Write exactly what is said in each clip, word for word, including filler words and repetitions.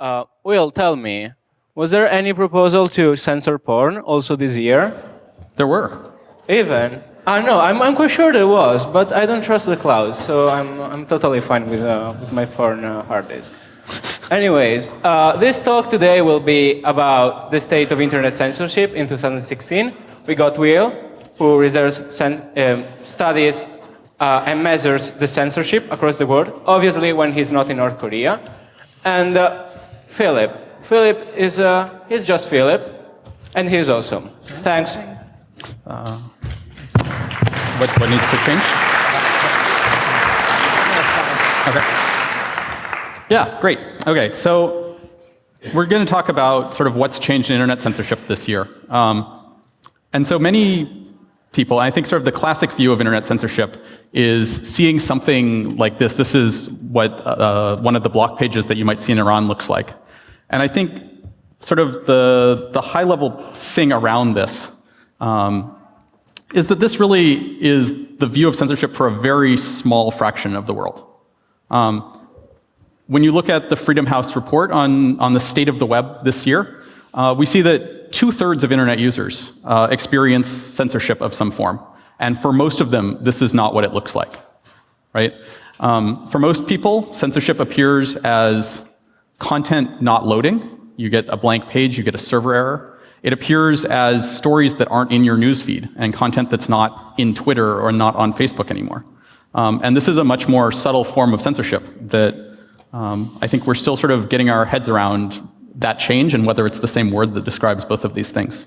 Uh, Will, tell me, was there any proposal to censor porn also this year? There were. Even? Ah, no, I'm, I'm quite sure there was, but I don't trust the cloud, so I'm, I'm totally fine with, uh, with my porn uh, hard disk. Anyways, uh, this talk today will be about the state of internet censorship in two thousand sixteen. We got Will, who research um, studies uh, and measures the censorship across the world, obviously when he's not in North Korea. And uh, Philip. Philip is, uh, he's just Philip, and he's awesome. Thanks. Uh, what, what needs to change? Okay. Yeah, great. Okay, so we're going to talk about sort of what's changed in internet censorship this year. Um, and so many people, I think sort of the classic view of internet censorship is seeing something like this. This is what uh, one of the block pages that you might see in Iran looks like. And I think sort of the, the high-level thing around this um, is that this really is the view of censorship for a very small fraction of the world. Um, When you look at the Freedom House report on, on the state of the web this year, uh, we see that two-thirds of internet users uh, experience censorship of some form. And for most of them, this is not what it looks like, right? Um, for most people, censorship appears as content not loading. You get a blank page, you get a server error. It appears as stories that aren't in your newsfeed and content that's not in Twitter or not on Facebook anymore. Um, and this is a much more subtle form of censorship that Um, I think we're still sort of getting our heads around that change and whether it's the same word that describes both of these things.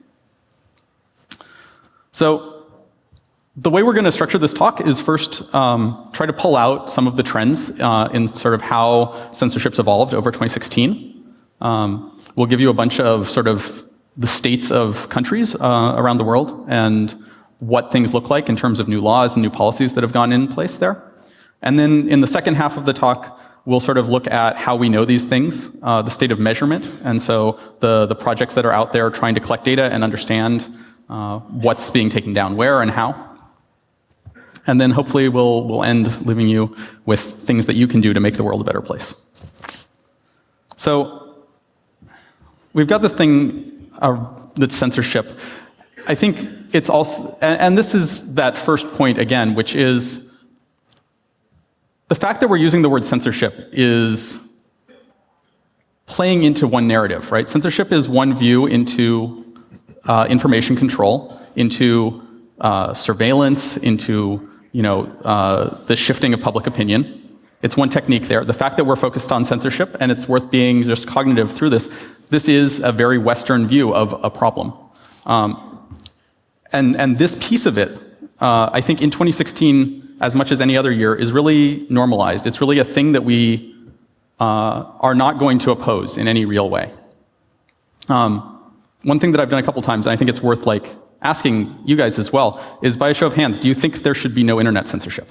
So the way we're going to structure this talk is first um, try to pull out some of the trends uh, in sort of how censorship's evolved over twenty sixteen. Um, we'll give you a bunch of sort of the states of countries uh, around the world and what things look like in terms of new laws and new policies that have gone in place there. And then in the second half of the talk, we'll sort of look at how we know these things, uh, the state of measurement, and so the, the projects that are out there trying to collect data and understand uh, what's being taken down where and how. And then hopefully we'll, we'll end leaving you with things that you can do to make the world a better place. So we've got this thing uh, that's censorship. I think it's also, and, and this is that first point again, which is the fact that we're using the word censorship is playing into one narrative, right? Censorship is one view into uh, information control, into uh, surveillance, into you know uh, the shifting of public opinion. It's one technique there. The fact that we're focused on censorship, and it's worth being just cognitive through this, this is a very Western view of a problem. Um, and, and this piece of it, uh, I think in twenty sixteen, as much as any other year, is really normalized. It's really a thing that we uh, are not going to oppose in any real way. Um, one thing that I've done a couple times, and I think it's worth like asking you guys as well, is by a show of hands, do you think there should be no internet censorship?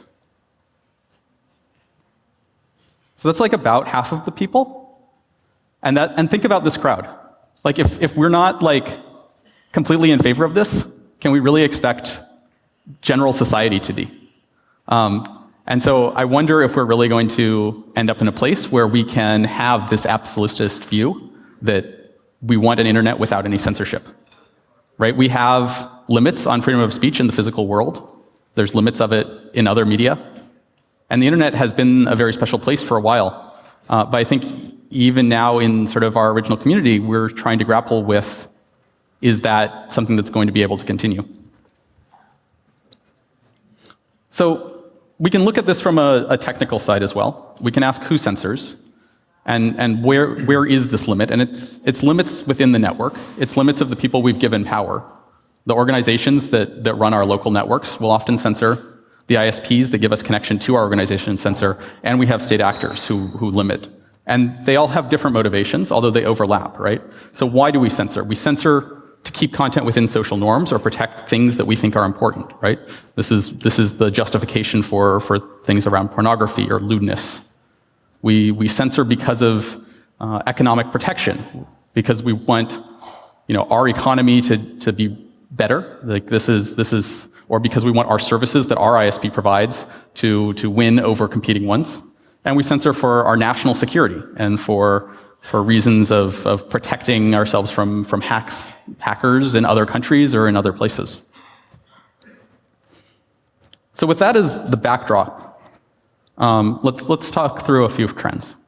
So that's like about half of the people. And that, and think about this crowd. Like if, if we're not like completely in favor of this, can we really expect general society to be? Um, and so I wonder if we're really going to end up in a place where we can have this absolutist view that we want an internet without any censorship, right? We have limits on freedom of speech in the physical world. There's limits of it in other media. And the internet has been a very special place for a while. Uh, but I think even now in sort of our original community, we're trying to grapple with, is that something that's going to be able to continue? So we can look at this from a, a technical side as well. We can ask who censors, and, and where, where is this limit? And it's, it's limits within the network. It's limits of the people we've given power. The organizations that, that run our local networks will often censor. The I S Ps that give us connection to our organization censor. And we have state actors who, who limit. And they all have different motivations, although they overlap, right? So why do we censor? We censor to keep content within social norms or protect things that we think are important, right? This is, this is the justification for, for things around pornography or lewdness. We, we censor because of uh, economic protection, because we want you know, our economy to, to be better. Like this is, this is, or because we want our services that our I S P provides to, to win over competing ones. And we censor for our national security and for for reasons of, of protecting ourselves from, from hacks, hackers in other countries or in other places. So with that as the backdrop, um, let's, let's talk through a few trends.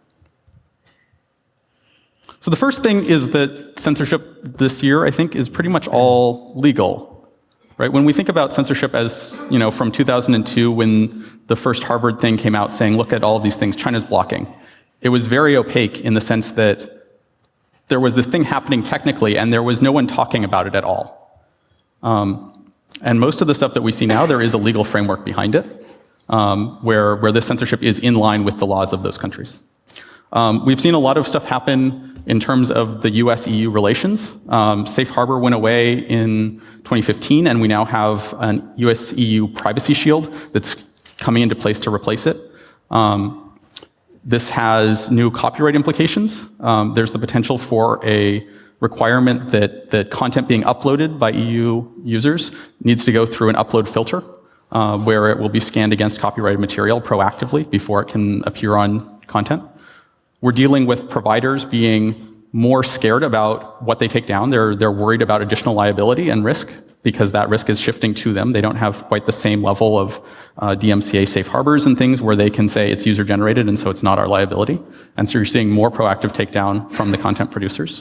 So the first thing is that censorship this year, I think, is pretty much all legal, right? When we think about censorship as, you know, from two thousand two, when the first Harvard thing came out saying, look at all of these things China's blocking, it was very opaque in the sense that there was this thing happening technically, and there was no one talking about it at all. Um, and most of the stuff that we see now, there is a legal framework behind it, um, where, where this censorship is in line with the laws of those countries. Um, we've seen a lot of stuff happen in terms of the U S E U relations. Um, Safe Harbor went away in twenty fifteen, and we now have an U S E U privacy shield that's coming into place to replace it. Um, this has new copyright implications. Um, there's the potential for a requirement that, that content being uploaded by E U users needs to go through an upload filter, uh, where it will be scanned against copyrighted material proactively before it can appear on content. We're dealing with providers being more scared about what they take down. They're, they're worried about additional liability and risk because that risk is shifting to them. They don't have quite the same level of uh, D M C A safe harbors and things where they can say it's user generated and so it's not our liability. And so you're seeing more proactive takedown from the content producers.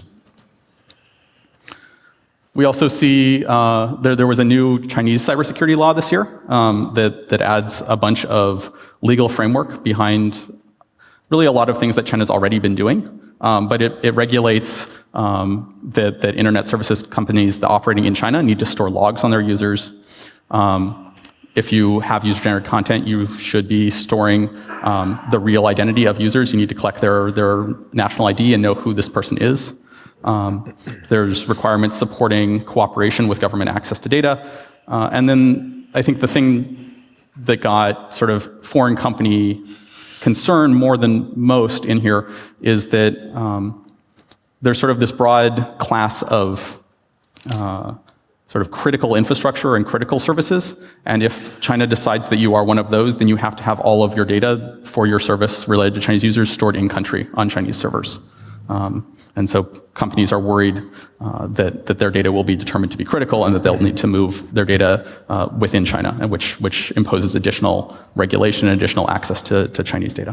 We also see uh, there, there was a new Chinese cybersecurity law this year um, that, that adds a bunch of legal framework behind really a lot of things that China's already been doing, um, but it, it regulates um, that, that internet services companies that operating in China need to store logs on their users. Um, if you have user-generated content, you should be storing um, the real identity of users. You need to collect their, their national I D and know who this person is. Um, there's requirements supporting cooperation with government access to data. Uh, and then I think the thing that got sort of foreign company concern more than most in here is that um, there's sort of this broad class of uh, sort of critical infrastructure and critical services. And if China decides that you are one of those, then you have to have all of your data for your service related to Chinese users stored in country on Chinese servers. Um, and so companies are worried uh, that, that their data will be determined to be critical and that they'll need to move their data uh, within China, which, which imposes additional regulation and additional access to, to Chinese data.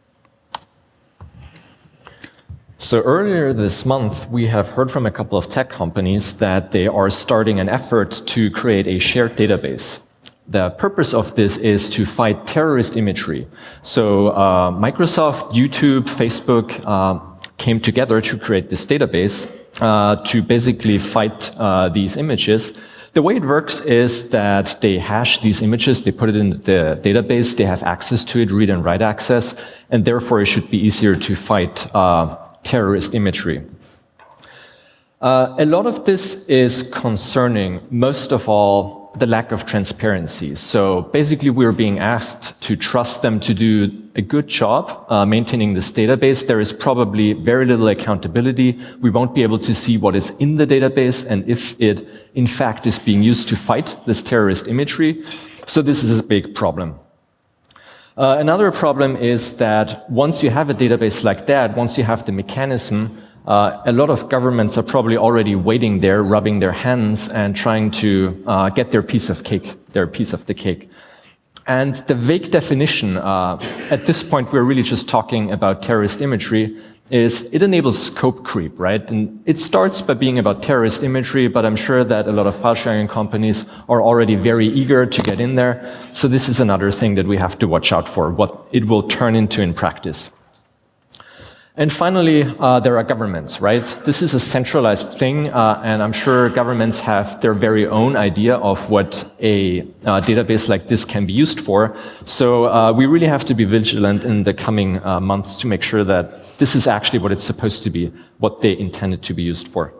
So earlier this month, we have heard from a couple of tech companies that they are starting an effort to create a shared database. The purpose of this is to fight terrorist imagery. So uh, Microsoft, YouTube, Facebook, uh, came together to create this database uh, to basically fight uh, these images. The way it works is that they hash these images, they put it in the database, they have access to it, read and write access, and therefore it should be easier to fight uh, terrorist imagery. Uh, a lot of this is concerning, most of all, the lack of transparency. So basically, we're being asked to trust them to do a good job uh, maintaining this database. There is probably very little accountability. We won't be able to see what is in the database and if it, in fact, is being used to fight this terrorist imagery. So this is a big problem. Uh, another problem is that once you have a database like that, once you have the mechanism, Uh, a lot of governments are probably already waiting there, rubbing their hands and trying to uh, get their piece of cake, their piece of the cake. And the vague definition, uh, at this point we're really just talking about terrorist imagery, is it enables scope creep, right? And it starts by being about terrorist imagery, but I'm sure that a lot of file sharing companies are already very eager to get in there. So this is another thing that we have to watch out for, what it will turn into in practice. And finally, uh, there are governments, right? This is a centralized thing, uh, and I'm sure governments have their very own idea of what a uh, database like this can be used for. So uh, we really have to be vigilant in the coming uh, months to make sure that this is actually what it's supposed to be, what they intended to be used for.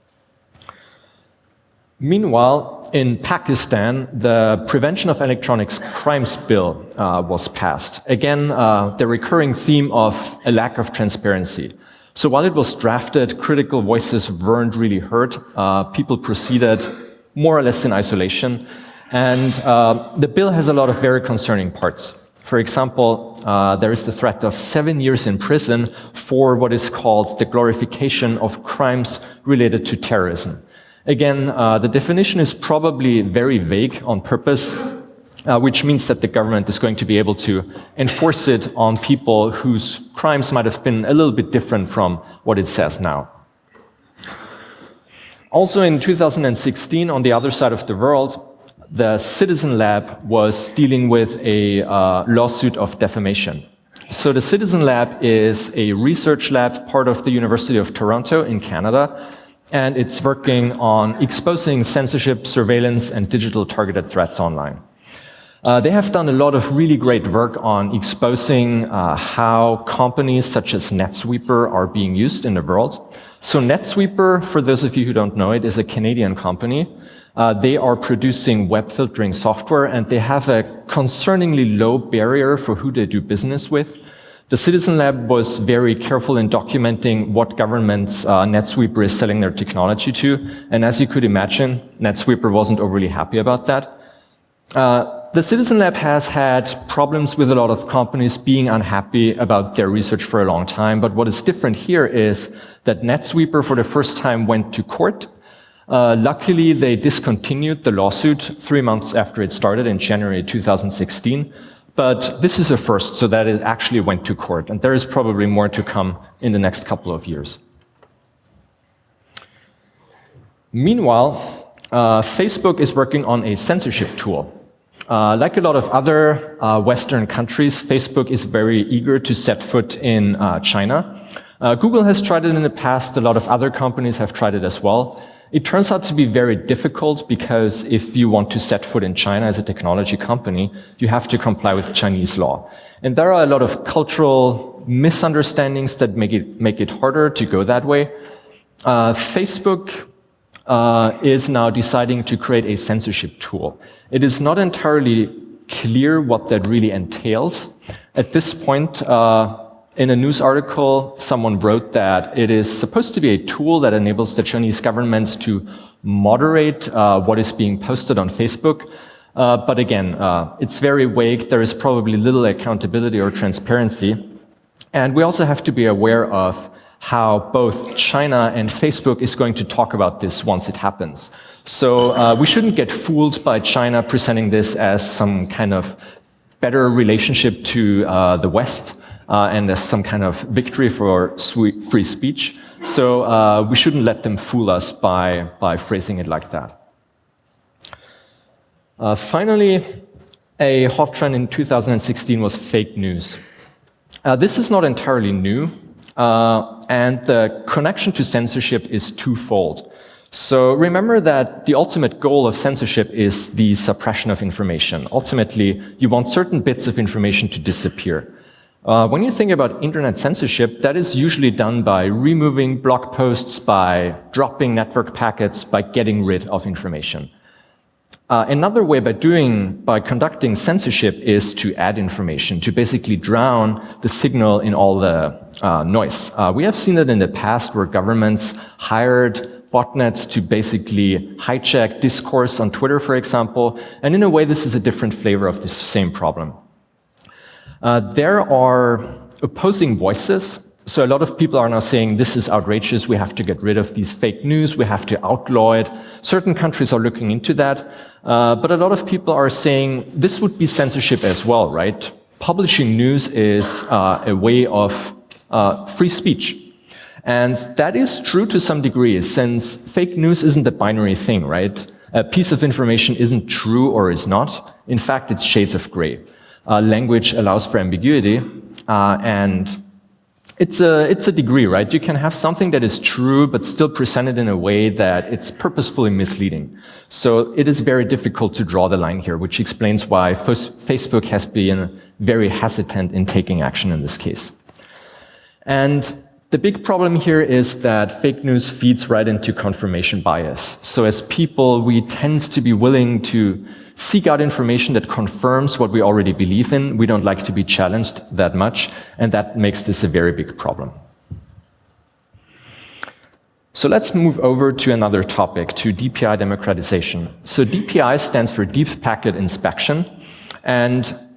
Meanwhile, in Pakistan, the Prevention of Electronic Crimes Bill uh, was passed. Again, uh, the recurring theme of a lack of transparency. So while it was drafted, critical voices weren't really heard. Uh, people proceeded more or less in isolation. And uh, the bill has a lot of very concerning parts. For example, uh, there is the threat of seven years in prison for what is called the glorification of crimes related to terrorism. Again, uh, the definition is probably very vague on purpose, uh, which means that the government is going to be able to enforce it on people whose crimes might have been a little bit different from what it says now. Also in two thousand sixteen, on the other side of the world, the Citizen Lab was dealing with a uh, lawsuit of defamation. So the Citizen Lab is a research lab, part of the University of Toronto in Canada, and it's working on exposing censorship, surveillance, and digital targeted threats online. Uh, they have done a lot of really great work on exposing uh, how companies such as NetSweeper are being used in the world. So NetSweeper, for those of you who don't know it, is a Canadian company. Uh, they are producing web filtering software, and they have a concerningly low barrier for who they do business with. The Citizen Lab was very careful in documenting what governments uh, NetSweeper is selling their technology to, and as you could imagine, NetSweeper wasn't overly happy about that. Uh, the Citizen Lab has had problems with a lot of companies being unhappy about their research for a long time, but what is different here is that NetSweeper for the first time went to court. Uh, luckily, they discontinued the lawsuit three months after it started in January two thousand sixteen, but this is a first, so that it actually went to court, and there is probably more to come in the next couple of years. Meanwhile, uh, Facebook is working on a censorship tool. Uh, like a lot of other uh, Western countries, Facebook is very eager to set foot in uh, China. Uh, Google has tried it in the past, a lot of other companies have tried it as well. It turns out to be very difficult because if you want to set foot in China as a technology company, you have to comply with Chinese law. And there are a lot of cultural misunderstandings that make it, make it harder to go that way. Uh, Facebook uh, is now deciding to create a censorship tool. It is not entirely clear what that really entails. At this point, uh, in a news article, someone wrote that it is supposed to be a tool that enables the Chinese government to moderate uh, what is being posted on Facebook. Uh, but again, uh, it's very vague. There is probably little accountability or transparency. And we also have to be aware of how both China and Facebook is going to talk about this once it happens. So uh, we shouldn't get fooled by China presenting this as some kind of better relationship to uh, the West. Uh, and as some kind of victory for free speech. So uh, we shouldn't let them fool us by, by phrasing it like that. Uh, finally, a hot trend in two thousand sixteen was fake news. Uh, this is not entirely new, uh, and the connection to censorship is twofold. So remember that the ultimate goal of censorship is the suppression of information. Ultimately, you want certain bits of information to disappear. Uh, when you think about internet censorship, that is usually done by removing blog posts, by dropping network packets, by getting rid of information. Uh, another way by doing, by conducting censorship is to add information, to basically drown the signal in all the uh, noise. Uh, we have seen that in the past where governments hired botnets to basically hijack discourse on Twitter, for example, and in a way this is a different flavor of this same problem. Uh, there are opposing voices. So a lot of people are now saying this is outrageous, we have to get rid of these fake news, we have to outlaw it. Certain countries are looking into that. Uh, but a lot of people are saying this would be censorship as well, right? Publishing news is uh, a way of uh, free speech. And that is true to some degree, since fake news isn't a binary thing, right? A piece of information isn't true or is not. In fact, it's shades of gray. Uh, language allows for ambiguity, uh, and it's a, it's a degree, right? You can have something that is true, but still presented in a way that it's purposefully misleading. So it is very difficult to draw the line here, which explains why Facebook has been very hesitant in taking action in this case. And the big problem here is that fake news feeds right into confirmation bias. So as people, we tend to be willing to seek out information that confirms what we already believe in. We don't like to be challenged that much, and that makes this a very big problem. So let's move over to another topic, to D P I democratization. So D P I stands for Deep Packet Inspection, and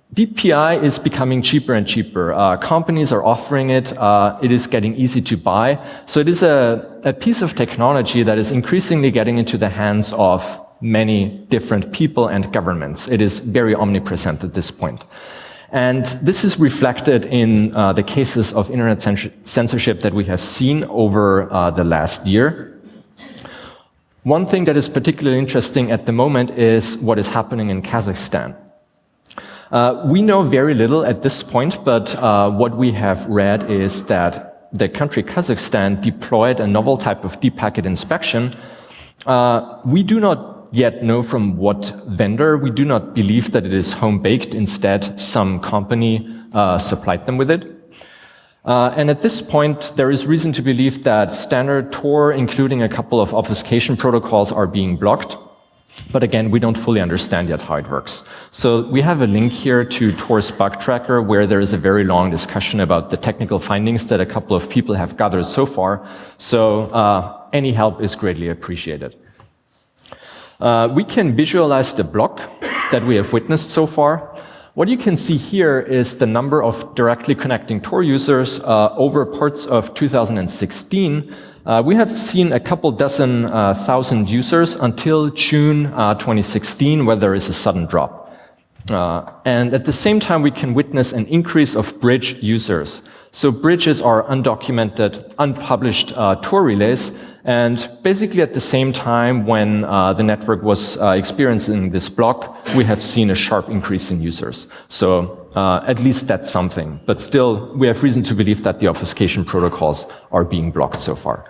D P I is becoming cheaper and cheaper. Uh, companies are offering it. Uh, it is getting easy to buy. So it is a, a piece of technology that is increasingly getting into the hands of many different people and governments. It is very omnipresent at this point. And this is reflected in uh, the cases of internet censorship that we have seen over uh, the last year. One thing that is particularly interesting at the moment is what is happening in Kazakhstan. Uh, we know very little at this point, but uh, what we have read is that the country Kazakhstan deployed a novel type of deep packet inspection. Uh, we do not yet know from what vendor. We do not believe that it is home-baked. Instead, some company uh, supplied them with it. Uh, and at this point, there is reason to believe that standard Tor, including a couple of obfuscation protocols, are being blocked. But again, we don't fully understand yet how it works. So we have a link here to Tor's bug tracker, where there is a very long discussion about the technical findings that a couple of people have gathered so far. So uh, any help is greatly appreciated. Uh, we can visualize the block that we have witnessed so far. What you can see here is the number of directly connecting Tor users uh, over parts of two thousand sixteen. Uh, we have seen a couple dozen uh, thousand users until June uh, twenty sixteen, where there is a sudden drop. Uh, and at the same time, we can witness an increase of bridge users. So bridges are undocumented, unpublished uh, Tor relays. And basically at the same time when uh, the network was uh, experiencing this block, we have seen a sharp increase in users. So uh, at least that's something. But still, we have reason to believe that the obfuscation protocols are being blocked so far.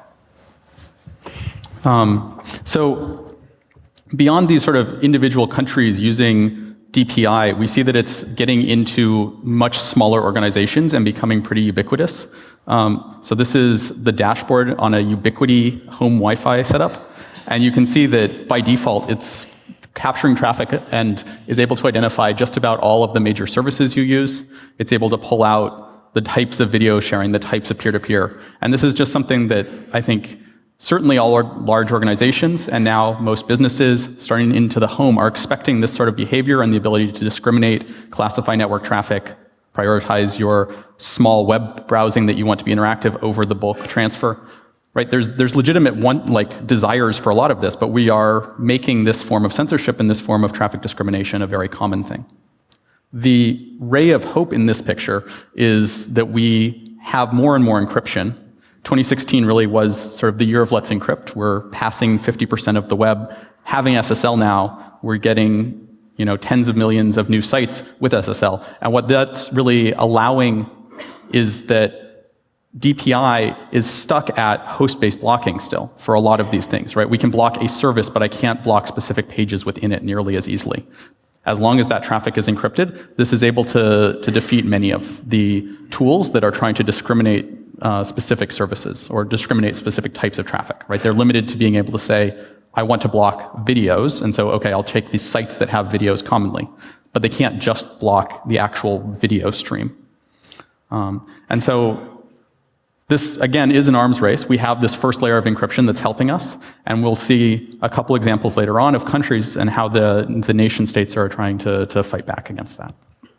Um, so beyond these sort of individual countries using D P I, we see that it's getting into much smaller organizations and becoming pretty ubiquitous. Um, so this is the dashboard on a Ubiquiti home Wi-Fi setup. And you can see that by default, it's capturing traffic and is able to identify just about all of the major services you use. It's able to pull out the types of video sharing, the types of peer-to-peer. And this is just something that I think certainly all our large organizations and now most businesses starting into the home are expecting this sort of behavior and the ability to discriminate, classify network traffic, prioritize your small web browsing that you want to be interactive over the bulk transfer. Right? There's, there's legitimate one, like, desires for a lot of this, but we are making this form of censorship and this form of traffic discrimination a very common thing. The ray of hope in this picture is that we have more and more encryption. twenty sixteen really was sort of the year of let's encrypt. We're passing fifty percent of the web. Having S S L now, we're getting, you know, tens of millions of new sites with S S L. And what that's really allowing is that D P I is stuck at host-based blocking still for a lot of these things, right? We can block a service, but I can't block specific pages within it nearly as easily. As long as that traffic is encrypted, this is able to, to defeat many of the tools that are trying to discriminate Uh, specific services or discriminate specific types of traffic, right? They're limited to being able to say, I want to block videos, and so, okay, I'll take these sites that have videos commonly, but they can't just block the actual video stream. Um, and so this, again, is an arms race. We have this first layer of encryption that's helping us, and we'll see a couple examples later on of countries and how the, the nation states are trying to, to fight back against that.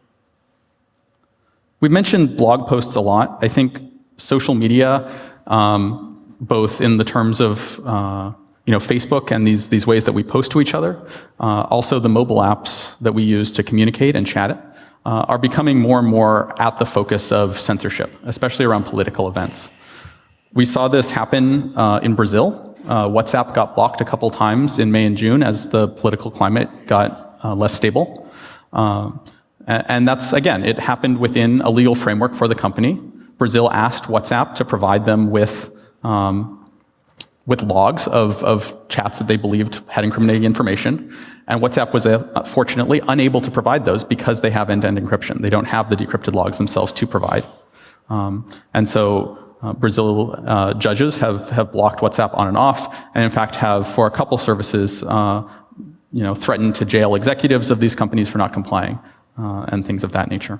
We've mentioned blog posts a lot. I think social media, um, both in the terms of uh, you know, Facebook and these, these ways that we post to each other, uh, also the mobile apps that we use to communicate and chat, uh, are becoming more and more at the focus of censorship, especially around political events. We saw this happen uh, in Brazil. Uh, WhatsApp got blocked a couple times in May and June as the political climate got uh, less stable. Uh, and that's, again, it happened within a legal framework for the company. Brazil asked WhatsApp to provide them with, um, with logs of, of chats that they believed had incriminating information. And WhatsApp was, uh, fortunately, unable to provide those because they have end-to-end encryption. They don't have the decrypted logs themselves to provide. Um, and so uh, Brazil uh, judges have, have blocked WhatsApp on and off, and in fact have, for a couple services, uh, you know, threatened to jail executives of these companies for not complying, uh, and things of that nature.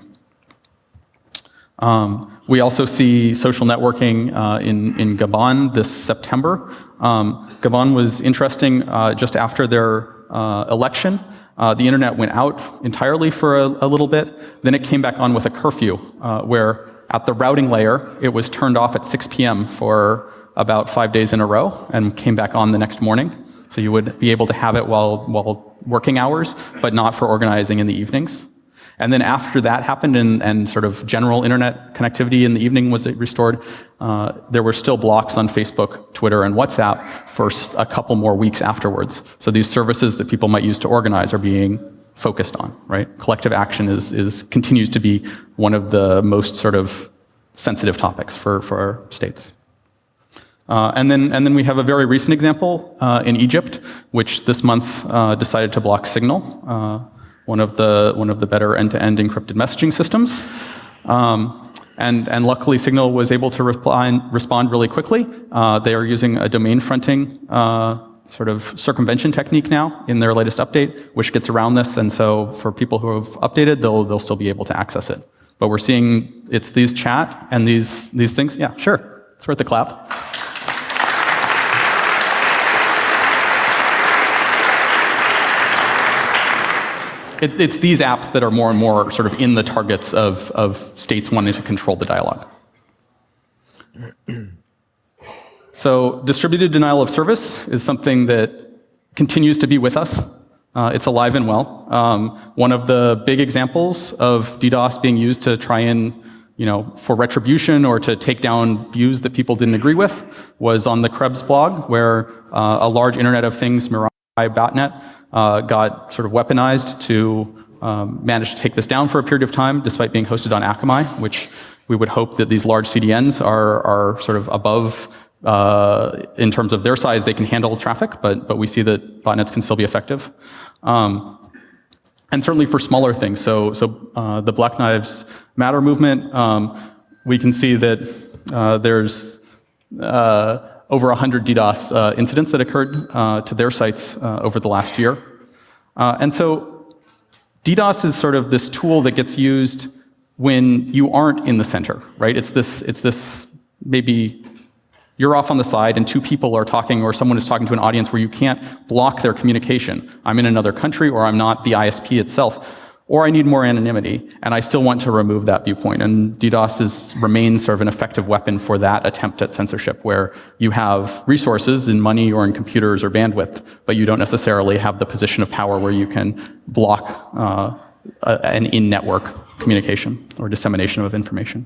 Um, we also see social networking uh, in, in Gabon this September. Um, Gabon was interesting uh, just after their uh, election. Uh, the internet went out entirely for a, a little bit. Then it came back on with a curfew, uh, where at the routing layer, it was turned off at six p m for about five days in a row and came back on the next morning. So you would be able to have it while, while working hours, but not for organizing in the evenings. And then after that happened and, and sort of general internet connectivity in the evening was restored, uh, there were still blocks on Facebook, Twitter, and WhatsApp for a couple more weeks afterwards. So these services that people might use to organize are being focused on, right? Collective action is, is continues to be one of the most sort of sensitive topics for, for states. Uh, and then, and then we have a very recent example uh, in Egypt, which this month uh, decided to block Signal, uh, one of the one of the better end-to-end encrypted messaging systems. Um, and, and luckily, Signal was able to reply, respond really quickly. Uh, they are using a domain fronting uh, sort of circumvention technique now in their latest update, which gets around this. And so, for people who have updated, they'll they'll still be able to access it. But we're seeing it's these chat and these these things. Yeah, sure. It's worth the clap. It, it's these apps that are more and more sort of in the targets of, of states wanting to control the dialogue. So distributed denial of service is something that continues to be with us. Uh, it's alive and well. Um, one of the big examples of DDoS being used to try and, you know, for retribution or to take down views that people didn't agree with was on the Krebs blog, where uh, a large Internet of Things Mirai botnet uh, got sort of weaponized to um, manage to take this down for a period of time, despite being hosted on Akamai, which we would hope that these large C D Ns are, are sort of above, uh, in terms of their size, they can handle traffic, but, but we see that botnets can still be effective. Um, and certainly for smaller things. So, so uh, the Black Lives Matter movement, um, we can see that uh, there's uh, over one hundred DDoS uh, incidents that occurred uh, to their sites uh, over the last year. Uh, and so DDoS is sort of this tool that gets used when you aren't in the center, right? It's this, it's this maybe you're off on the side and two people are talking, or someone is talking to an audience where you can't block their communication. I'm in another country, or I'm not the I S P itself, or I need more anonymity, and I still want to remove that viewpoint. And DDoS is, remains sort of an effective weapon for that attempt at censorship, where you have resources in money or in computers or bandwidth, but you don't necessarily have the position of power where you can block uh, a, an in-network communication or dissemination of information.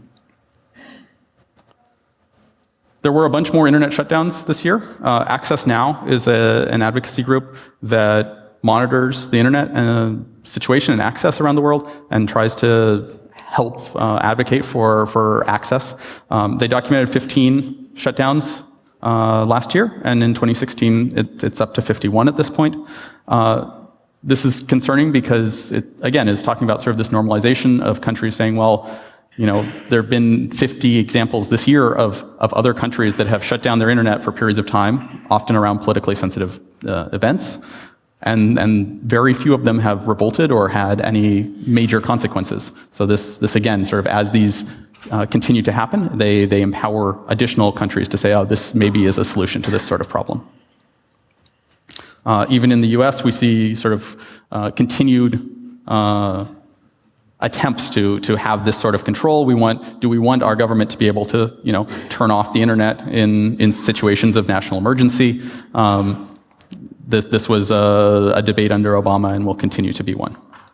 There were a bunch more internet shutdowns this year. Uh, Access Now is a, an advocacy group that monitors the internet and situation and access around the world and tries to help uh, advocate for, for access. Um, they documented fifteen shutdowns uh, last year, and in twenty sixteen it, it's up to fifty-one at this point. Uh, this is concerning because it, again, is talking about sort of this normalization of countries saying, well, you know, there have been fifty examples this year of, of other countries that have shut down their internet for periods of time, often around politically sensitive uh, events. And, and very few of them have revolted or had any major consequences. So this, this again, sort of as these uh, continue to happen, they, they empower additional countries to say, oh, this maybe is a solution to this sort of problem. Uh, even in the U S, we see sort of uh, continued uh, attempts to, to have this sort of control. We want, do we want our government to be able to, you know, turn off the internet in, in situations of national emergency? Um, This, this was a, a debate under Obama and will continue to be one.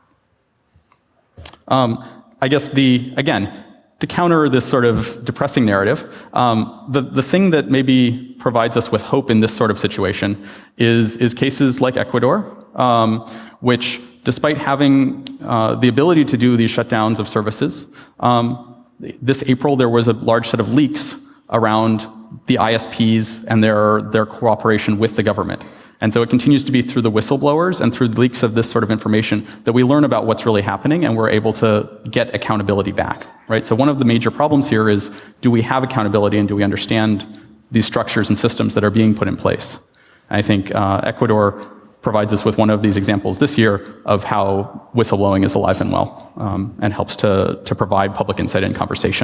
Um, I guess the, again, to counter this sort of depressing narrative, um, the, the thing that maybe provides us with hope in this sort of situation is, is cases like Ecuador, um, which despite having uh, the ability to do these shutdowns of services, um, this April there was a large set of leaks around the I S Ps and their, their cooperation with the government. And so it continues to be through the whistleblowers and through the leaks of this sort of information that we learn about what's really happening, and we're able to get accountability back, right? So one of the major problems here is, do we have accountability and do we understand these structures and systems that are being put in place? And I think uh, Ecuador provides us with one of these examples this year of how whistleblowing is alive and well, um, and helps to, to provide public insight and conversation.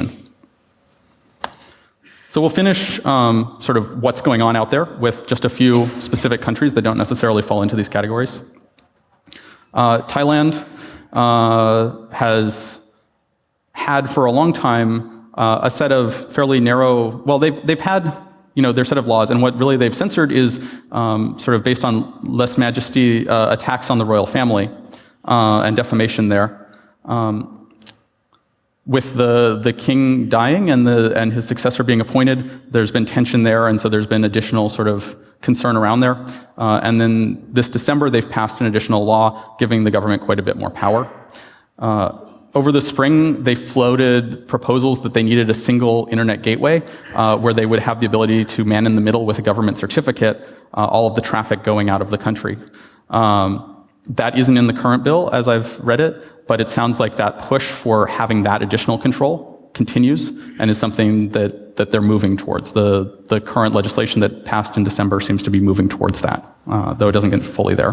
So we'll finish um, sort of what's going on out there with just a few specific countries that don't necessarily fall into these categories. Uh, Thailand uh, has had for a long time uh, a set of fairly narrow, well, they've, they've had you know, their set of laws, and what really they've censored is um, sort of based on lèse majesty uh, attacks on the royal family uh, and defamation there. Um, with the, the king dying and, the, and his successor being appointed, there's been tension there, and so there's been additional sort of concern around there. Uh, and then this December, they've passed an additional law giving the government quite a bit more power. Uh, Over the spring, they floated proposals that they needed a single internet gateway uh, where they would have the ability to man in the middle with a government certificate uh, all of the traffic going out of the country. Um, that isn't in the current bill as I've read it, but it sounds like that push for having that additional control continues and is something that, that they're moving towards. The, the current legislation that passed in December seems to be moving towards that, uh, though it doesn't get fully there.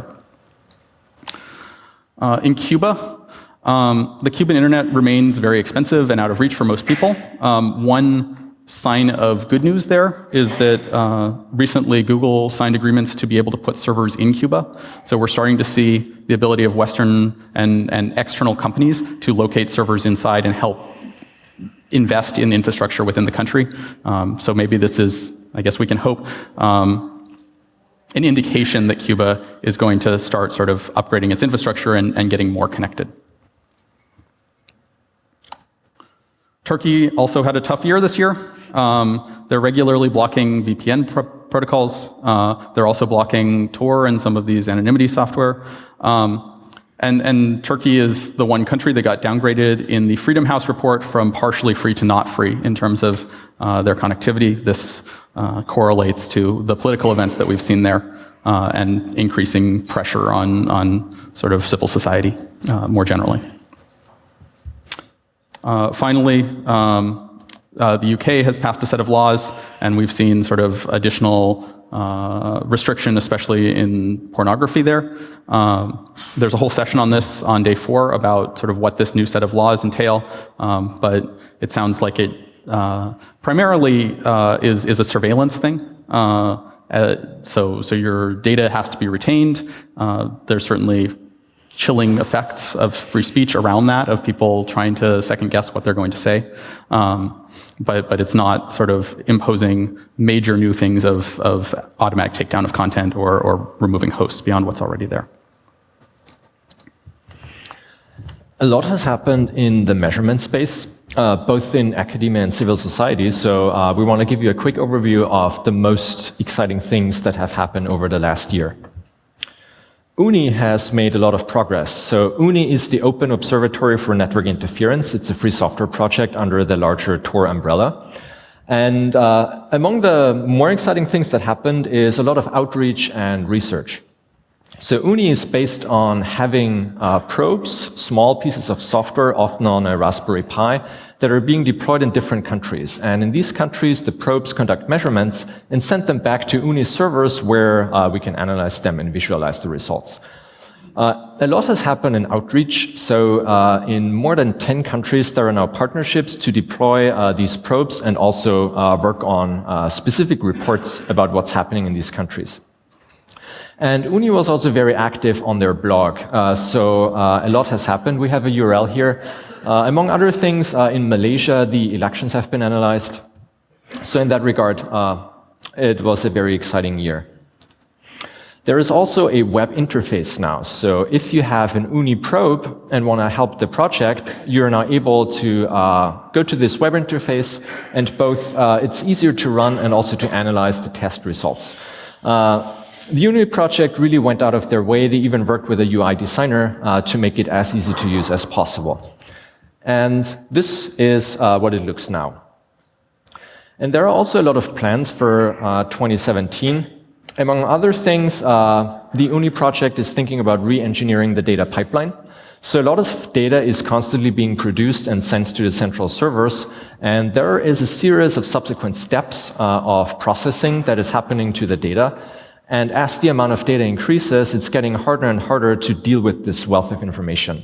Uh, in Cuba, Um, the Cuban internet remains very expensive and out of reach for most people. Um, one sign of good news there is that uh, recently Google signed agreements to be able to put servers in Cuba. So we're starting to see the ability of Western and, and external companies to locate servers inside and help invest in infrastructure within the country. Um, so maybe this is, I guess we can hope, um, an indication that Cuba is going to start sort of upgrading its infrastructure and, and getting more connected. Turkey also had a tough year this year. Um, they're regularly blocking V P N pr protocols. Uh, they're also blocking Tor and some of these anonymity software. Um, and, and Turkey is the one country that got downgraded in the Freedom House report from partially free to not free in terms of uh, their connectivity. This uh, correlates to the political events that we've seen there uh, and increasing pressure on, on sort of civil society uh, more generally. Uh, finally, um, uh, the U K has passed a set of laws, and we've seen sort of additional uh, restriction, especially in pornography there. Um, there's a whole session on this on day four about sort of what this new set of laws entail, um, but it sounds like it uh, primarily uh, is, is a surveillance thing. Uh, uh, so, so your data has to be retained. Uh, there's certainly chilling effects of free speech around that, of people trying to second guess what they're going to say. Um, but, but it's not sort of imposing major new things of, of automatic takedown of content or, or removing hosts beyond what's already there. A lot has happened in the measurement space, uh, both in academia and civil society. So uh, we want to give you a quick overview of the most exciting things that have happened over the last year. U N I has made a lot of progress. So U N I is the Open Observatory for Network Interference. It's a free software project under the larger Tor umbrella. And uh, among the more exciting things that happened is a lot of outreach and research. So U N I is based on having uh, probes, small pieces of software, often on a Raspberry Pi, that are being deployed in different countries. And in these countries, the probes conduct measurements and send them back to U N I servers where uh, we can analyze them and visualize the results. Uh, a lot has happened in outreach. So uh, in more than ten countries, there are now partnerships to deploy uh, these probes and also uh, work on uh, specific reports about what's happening in these countries. And U N I was also very active on their blog. Uh, so uh, a lot has happened. We have a U R L here. Uh, among other things, uh, in Malaysia, the elections have been analyzed. So in that regard, uh, it was a very exciting year. There is also a web interface now. So if you have an U N I probe and want to help the project, you're now able to uh, go to this web interface, and both uh, it's easier to run and also to analyze the test results. Uh, The U N I project really went out of their way. They even worked with a U I designer uh, to make it as easy to use as possible. And this is uh, what it looks now. And there are also a lot of plans for uh, twenty seventeen. Among other things, uh, the U N I project is thinking about re-engineering the data pipeline. So a lot of data is constantly being produced and sent to the central servers, and there is a series of subsequent steps uh, of processing that is happening to the data. And as the amount of data increases, it's getting harder and harder to deal with this wealth of information.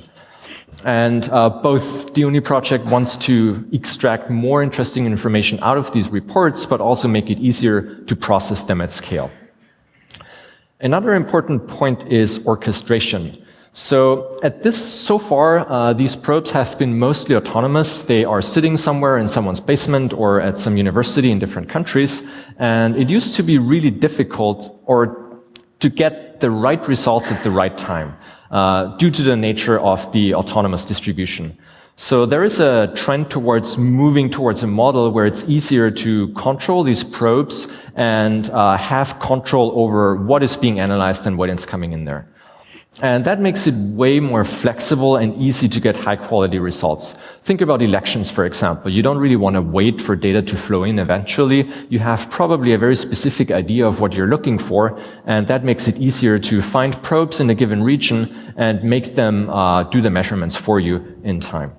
And uh, both the U N I project wants to extract more interesting information out of these reports, but also make it easier to process them at scale. Another important point is orchestration. So at this, so far, uh, these probes have been mostly autonomous. They are sitting somewhere in someone's basement or at some university in different countries. And it used to be really difficult or to get the right results at the right time uh, due to the nature of the autonomous distribution. So there is a trend towards moving towards a model where it's easier to control these probes and uh, have control over what is being analyzed and what is coming in there. And that makes it way more flexible and easy to get high quality results. Think about elections, for example. You don't really want to wait for data to flow in eventually. You have probably a very specific idea of what you're looking for, and that makes it easier to find probes in a given region and make them uh, do the measurements for you in time.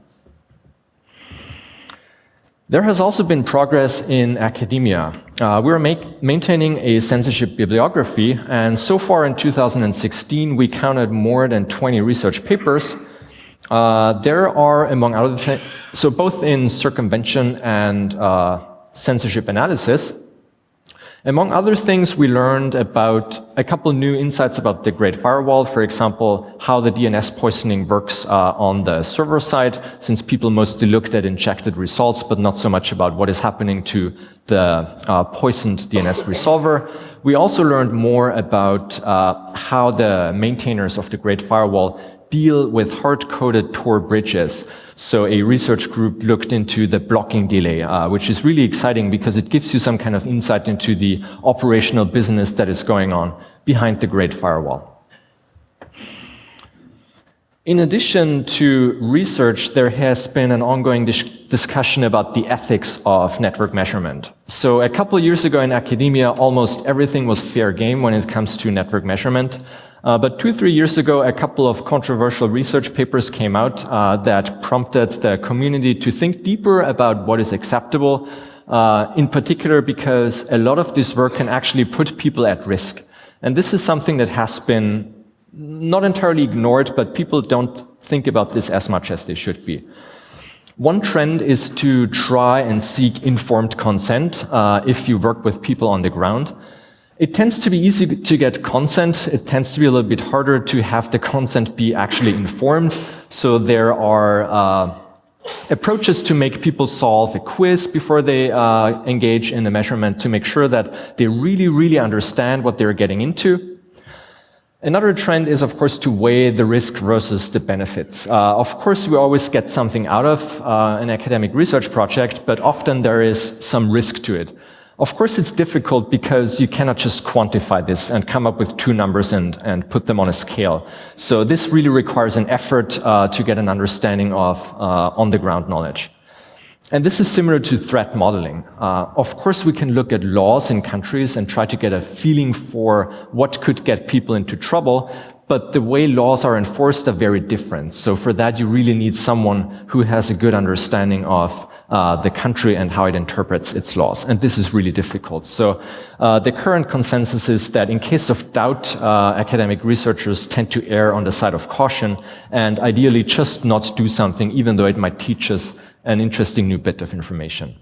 There has also been progress in academia. Uh, we're ma maintaining a censorship bibliography, and so far in two thousand sixteen, we counted more than twenty research papers. Uh, there are, among other things, so both in circumvention and uh, censorship analysis. Among other things, we learned about a couple new insights about the Great Firewall, for example, how the D N S poisoning works uh, on the server side, since people mostly looked at injected results, but not so much about what is happening to the uh, poisoned D N S resolver. We also learned more about uh, how the maintainers of the Great Firewall deal with hard-coded Tor bridges. So a research group looked into the blocking delay, uh, which is really exciting because it gives you some kind of insight into the operational business that is going on behind the Great Firewall. In addition to research, there has been an ongoing dis discussion about the ethics of network measurement. So a couple of years ago in academia, almost everything was fair game when it comes to network measurement. Uh, but two, three years ago, a couple of controversial research papers came out uh, that prompted the community to think deeper about what is acceptable, uh, in particular because a lot of this work can actually put people at risk. And this is something that has been not entirely ignored, but people don't think about this as much as they should be. One trend is to try and seek informed consent uh, if you work with people on the ground. It tends to be easy to get consent. It tends to be a little bit harder to have the consent be actually informed. So there are uh, approaches to make people solve a quiz before they uh, engage in the measurement to make sure that they really, really understand what they're getting into. Another trend is, of course, to weigh the risk versus the benefits. Uh, of course, we always get something out of uh, an academic research project, but often there is some risk to it. Of course, it's difficult because you cannot just quantify this and come up with two numbers and, and put them on a scale. So this really requires an effort uh, to get an understanding of uh, on-the-ground knowledge. And this is similar to threat modeling. Uh, of course, we can look at laws in countries and try to get a feeling for what could get people into trouble, but the way laws are enforced are very different. So for that, you really need someone who has a good understanding of uh, the country and how it interprets its laws. And this is really difficult. So uh, the current consensus is that in case of doubt, uh, academic researchers tend to err on the side of caution and ideally just not do something, even though it might teach us an interesting new bit of information.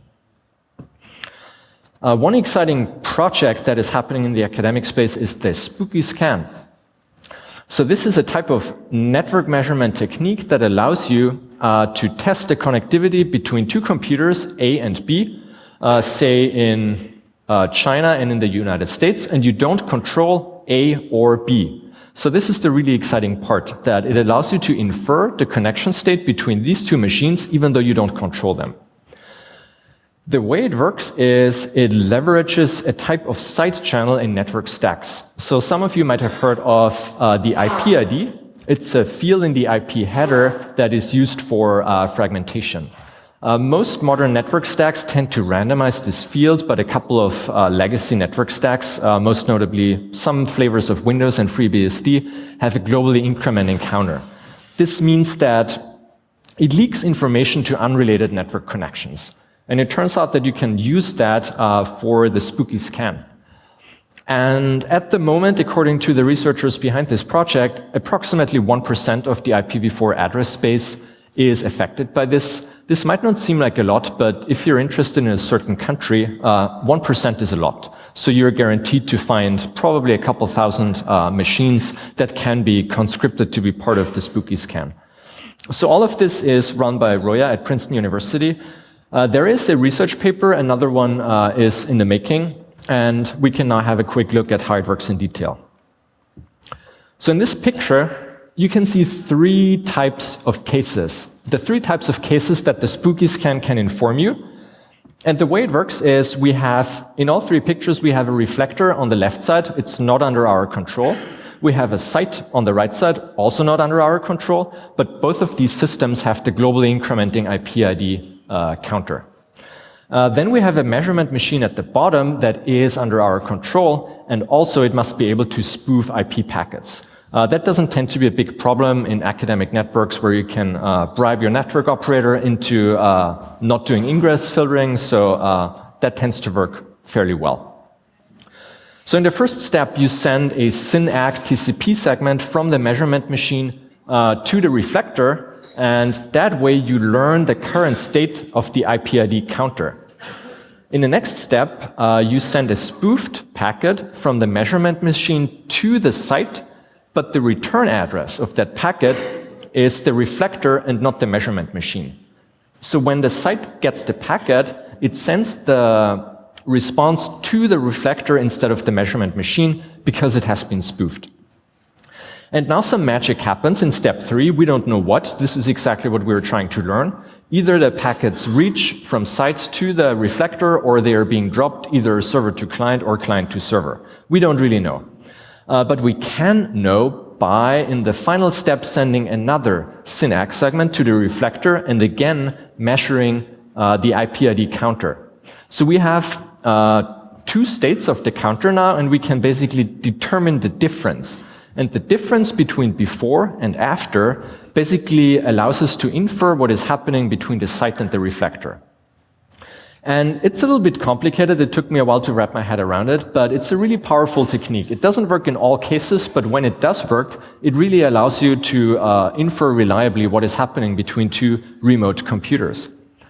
Uh, one exciting project that is happening in the academic space is the Spooky Scan. So this is a type of network measurement technique that allows you uh, to test the connectivity between two computers, A and B, uh, say in uh, China and in the United States, and you don't control A or B. So this is the really exciting part, that it allows you to infer the connection state between these two machines, even though you don't control them. The way it works is it leverages a type of side channel in network stacks. So some of you might have heard of uh, the I P I D. It's a field in the I P header that is used for uh, fragmentation. Uh, most modern network stacks tend to randomize this field, but a couple of uh, legacy network stacks, uh, most notably some flavors of Windows and FreeBSD, have a globally incrementing counter. This means that it leaks information to unrelated network connections. And it turns out that you can use that uh, for the Spooky Scan. And at the moment, according to the researchers behind this project, approximately one percent of the I P v four address space is affected by this. This might not seem like a lot, but if you're interested in a certain country, uh, one percent is a lot. So you're guaranteed to find probably a couple thousand uh, machines that can be conscripted to be part of the Spooky Scan. So all of this is run by Roya at Princeton University. Uh, there is a research paper, another one uh, is in the making, and we can now have a quick look at how it works in detail. So in this picture, you can see three types of cases. The three types of cases that the Spooky Scan can inform you. And the way it works is we have, in all three pictures, we have a reflector on the left side. It's not under our control. We have a site on the right side, also not under our control. But both of these systems have the globally incrementing I P I D uh, counter. Uh, then we have a measurement machine at the bottom that is under our control. And also it must be able to spoof I P packets. Uh, that doesn't tend to be a big problem in academic networks where you can uh, bribe your network operator into uh, not doing ingress filtering, so uh, that tends to work fairly well. So in the first step, you send a SYN-ACK T C P segment from the measurement machine uh, to the reflector, and that way you learn the current state of the I P I D counter. In the next step, uh, you send a spoofed packet from the measurement machine to the site, but the return address of that packet is the reflector and not the measurement machine. So when the site gets the packet, it sends the response to the reflector instead of the measurement machine because it has been spoofed. And now some magic happens in step three. We don't know what. This is exactly what we're trying to learn. Either the packets reach from site to the reflector or they are being dropped either server to client or client to server. We don't really know. Uh, but we can know by, in the final step, sending another SYN-ACK segment to the reflector and again measuring uh, the I P I D counter. So we have uh, two states of the counter now, and we can basically determine the difference. And the difference between before and after basically allows us to infer what is happening between the site and the reflector. And it's a little bit complicated. It took me a while to wrap my head around it, but it's a really powerful technique. It doesn't work in all cases, but when it does work, it really allows you to uh, infer reliably what is happening between two remote computers.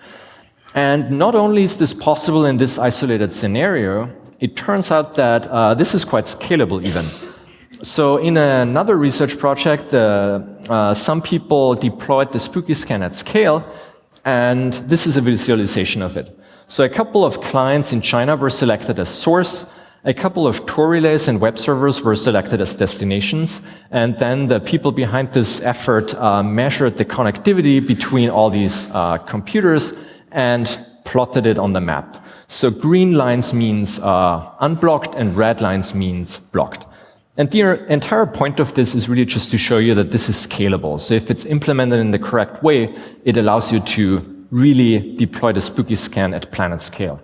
And not only is this possible in this isolated scenario, it turns out that uh, this is quite scalable even. So in another research project, uh, uh, some people deployed the Spooky Scan at scale, and this is a visualization of it. So a couple of clients in China were selected as source, a couple of Tor relays and web servers were selected as destinations, and then the people behind this effort uh, measured the connectivity between all these uh, computers and plotted it on the map. So green lines means uh, unblocked and red lines means blocked. And the entire point of this is really just to show you that this is scalable. So if it's implemented in the correct way, it allows you to really deploy the Spooky Scan at planet scale.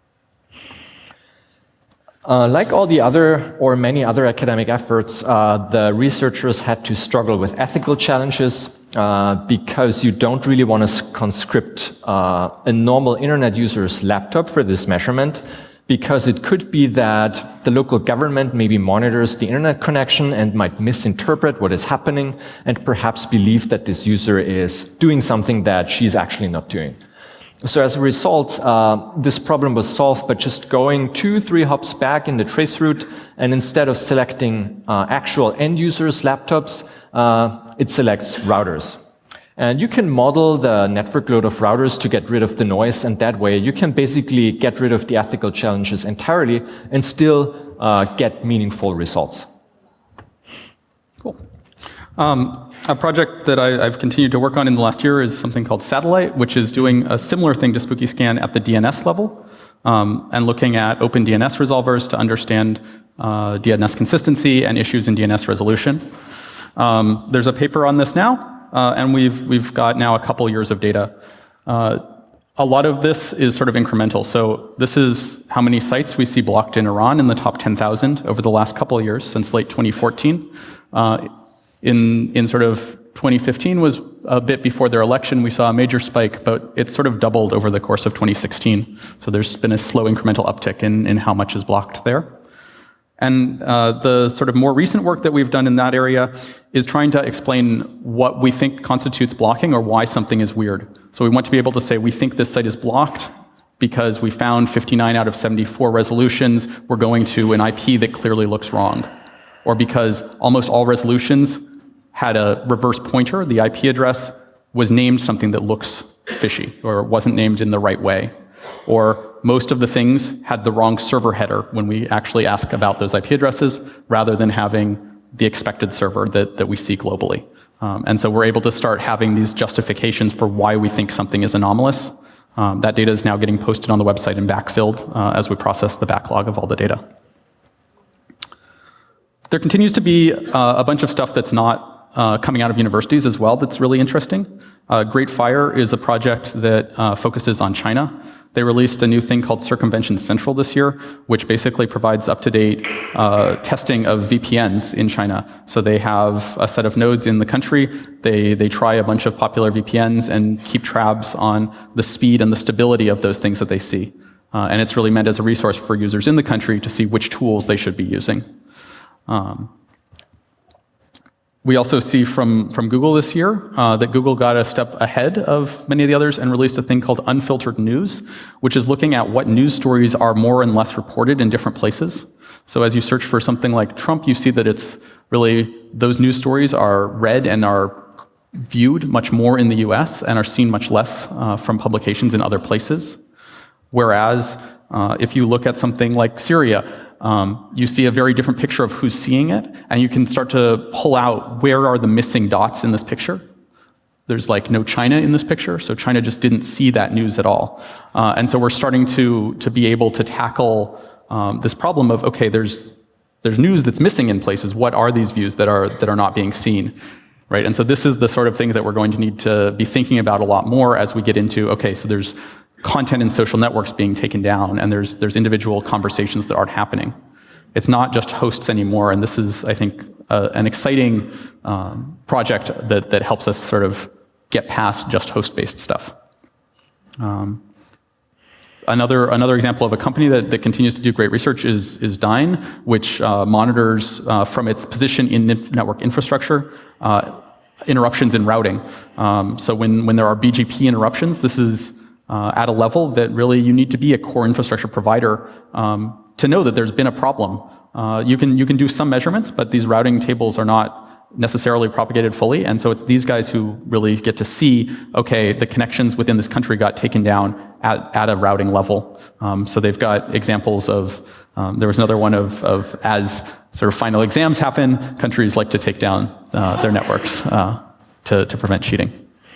Uh, like all the other or many other academic efforts, uh, the researchers had to struggle with ethical challenges uh, because you don't really want to conscript uh, a normal internet user's laptop for this measurement, because it could be that the local government maybe monitors the internet connection and might misinterpret what is happening and perhaps believe that this user is doing something that she's actually not doing. So as a result, uh, this problem was solved by just going two, three hops back in the trace route, and instead of selecting uh, actual end users' laptops, uh, it selects routers. And you can model the network load of routers to get rid of the noise, and that way you can basically get rid of the ethical challenges entirely and still uh, get meaningful results. Cool. Um, a project that I, I've continued to work on in the last year is something called Satellite, which is doing a similar thing to Spooky Scan at the D N S level, um, and looking at open D N S resolvers to understand uh, D N S consistency and issues in D N S resolution. Um, there's a paper on this now. Uh, and we've, we've got now a couple years of data. Uh, a lot of this is sort of incremental. So this is how many sites we see blocked in Iran in the top ten thousand over the last couple of years, since late twenty fourteen. Uh, in, in sort of twenty fifteen was a bit before their election. We saw a major spike, but it's sort of doubled over the course of twenty sixteen. So there's been a slow incremental uptick in, in how much is blocked there. And uh, the sort of more recent work that we've done in that area is trying to explain what we think constitutes blocking or why something is weird. So we want to be able to say we think this site is blocked because we found fifty-nine out of seventy-four resolutions were going to an I P that clearly looks wrong, or because almost all resolutions had a reverse pointer, the I P address was named something that looks fishy or wasn't named in the right way, or most of the things had the wrong server header when we actually ask about those I P addresses rather than having the expected server that, that we see globally. Um, and so we're able to start having these justifications for why we think something is anomalous. Um, that data is now getting posted on the website and backfilled uh, as we process the backlog of all the data. There continues to be uh, a bunch of stuff that's not uh, coming out of universities as well that's really interesting. Uh, Great Fire is a project that uh, focuses on China. They released a new thing called Circumvention Central this year, which basically provides up-to-date uh, testing of V P Ns in China. So they have a set of nodes in the country. They, they try a bunch of popular V P Ns and keep tabs on the speed and the stability of those things that they see. Uh, and it's really meant as a resource for users in the country to see which tools they should be using. Um, We also see from, from Google this year uh, that Google got a step ahead of many of the others and released a thing called Unfiltered News, which is looking at what news stories are more and less reported in different places. So as you search for something like Trump, you see that it's really, those news stories are read and are viewed much more in the U S and are seen much less uh, from publications in other places. Whereas uh, if you look at something like Syria, Um, you see a very different picture of who's seeing it, and you can start to pull out where are the missing dots in this picture. There's like no China in this picture, so China just didn't see that news at all. Uh, and so we're starting to, to be able to tackle um, this problem of, okay, there's, there's news that's missing in places. What are these views that are, that are not being seen? Right? And so this is the sort of thing that we're going to need to be thinking about a lot more as we get into, okay, so there's content in social networks being taken down, and there's, there's individual conversations that aren't happening. It's not just hosts anymore, and this is, I think, uh, an exciting um, project that, that helps us sort of get past just host-based stuff. Um, another, another example of a company that, that continues to do great research is, is Dyn, which uh, monitors uh, from its position in network infrastructure uh, interruptions in routing. Um, so when, when there are B G P interruptions, this is Uh, at a level that really you need to be a core infrastructure provider um, to know that there's been a problem. Uh, you can you can do some measurements, but these routing tables are not necessarily propagated fully, and so it's these guys who really get to see, okay, the connections within this country got taken down at, at a routing level. Um, so they've got examples of, um, there was another one of, of as sort of final exams happen, countries like to take down uh, their networks uh, to, to prevent cheating.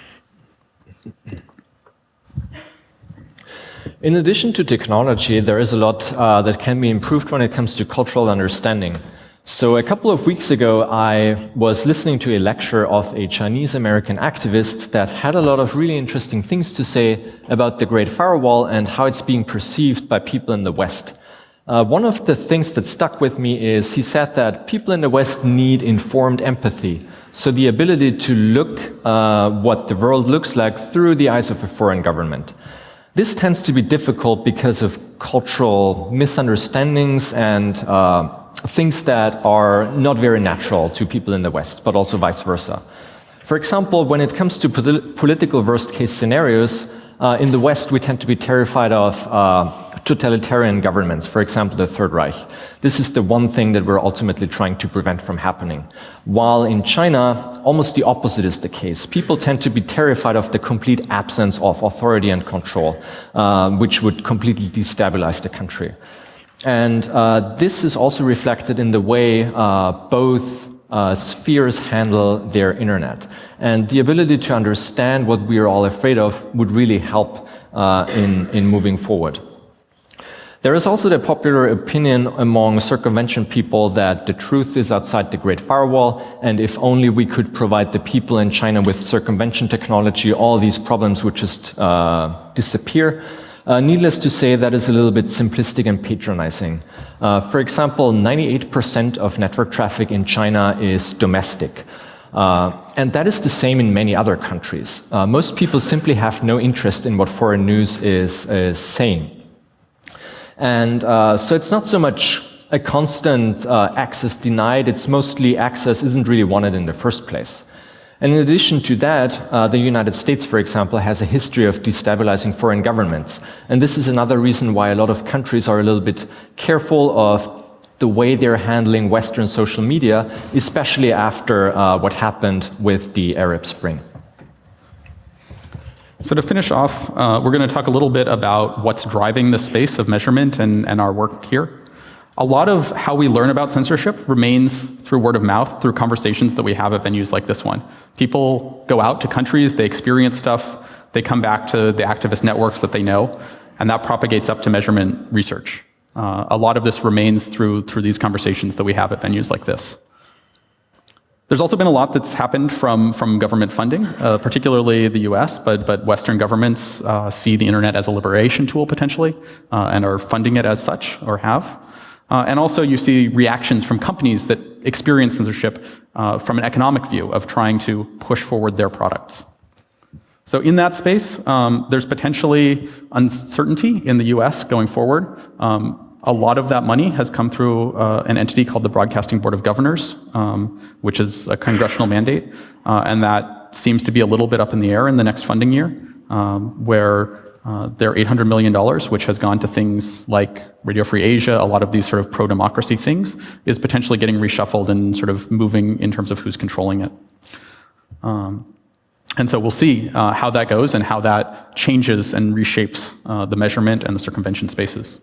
In addition to technology, there is a lot uh, that can be improved when it comes to cultural understanding. So a couple of weeks ago, I was listening to a lecture of a Chinese-American activist that had a lot of really interesting things to say about the Great Firewall and how it's being perceived by people in the West. Uh, one of the things that stuck with me is he said that people in the West need informed empathy. So the ability to look uh, what the world looks like through the eyes of a foreign government. This tends to be difficult because of cultural misunderstandings and uh, things that are not very natural to people in the West, but also vice versa. For example, when it comes to polit political worst-case scenarios, uh, in the West we tend to be terrified of uh, totalitarian governments, for example, the Third Reich. This is the one thing that we're ultimately trying to prevent from happening. While in China, almost the opposite is the case. People tend to be terrified of the complete absence of authority and control, uh, which would completely destabilize the country. And uh, this is also reflected in the way uh, both uh, spheres handle their internet. And the ability to understand what we are all afraid of would really help uh, in, in moving forward. There is also the popular opinion among circumvention people that the truth is outside the Great Firewall, and if only we could provide the people in China with circumvention technology, all these problems would just uh, disappear. Uh, needless to say, that is a little bit simplistic and patronizing. Uh, for example, ninety-eight percent of network traffic in China is domestic. Uh, and that is the same in many other countries. Uh, most people simply have no interest in what foreign news is, is saying. And uh, so it's not so much a constant uh, access denied, it's mostly access isn't really wanted in the first place. And in addition to that, uh, the United States, for example, has a history of destabilizing foreign governments. And this is another reason why a lot of countries are a little bit careful of the way they're handling Western social media, especially after uh, what happened with the Arab Spring. So to finish off, uh, we're going to talk a little bit about what's driving the space of measurement and, and our work here. A lot of how we learn about censorship remains through word of mouth, through conversations that we have at venues like this one. People go out to countries, they experience stuff, they come back to the activist networks that they know, and that propagates up to measurement research. Uh, a lot of this remains through, through these conversations that we have at venues like this. There's also been a lot that's happened from, from government funding, uh, particularly the U S, but, but Western governments uh, see the internet as a liberation tool potentially, uh, and are funding it as such, or have. Uh, and also you see reactions from companies that experience censorship uh, from an economic view of trying to push forward their products. So in that space, um, there's potentially uncertainty in the U S going forward. Um, a lot of that money has come through uh, an entity called the Broadcasting Board of Governors, um, which is a congressional mandate, uh, and that seems to be a little bit up in the air in the next funding year, um, where Uh, their eight hundred million dollars, which has gone to things like Radio Free Asia, a lot of these sort of pro-democracy things, is potentially getting reshuffled and sort of moving in terms of who's controlling it. Um, and so we'll see uh, how that goes and how that changes and reshapes uh, the measurement and the circumvention spaces.